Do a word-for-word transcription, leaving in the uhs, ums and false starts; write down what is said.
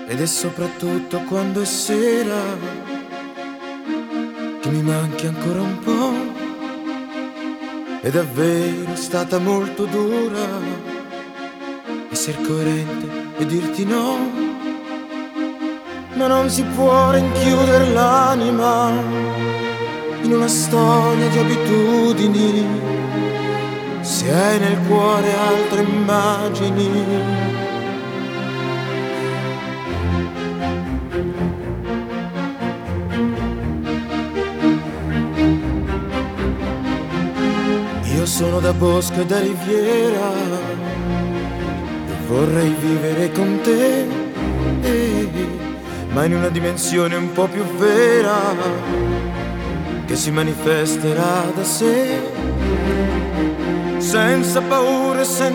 ed è soprattutto quando è sera che mi manchi ancora un po'. È davvero stata molto dura essere coerente e dirti no, ma non si può rinchiudere l'anima in una storia di abitudini se hai nel cuore altre immagini. Io sono da bosco e da riviera e vorrei vivere con te, eh, ma in una dimensione un po' più vera che si manifesterà da sé, senza paure, senza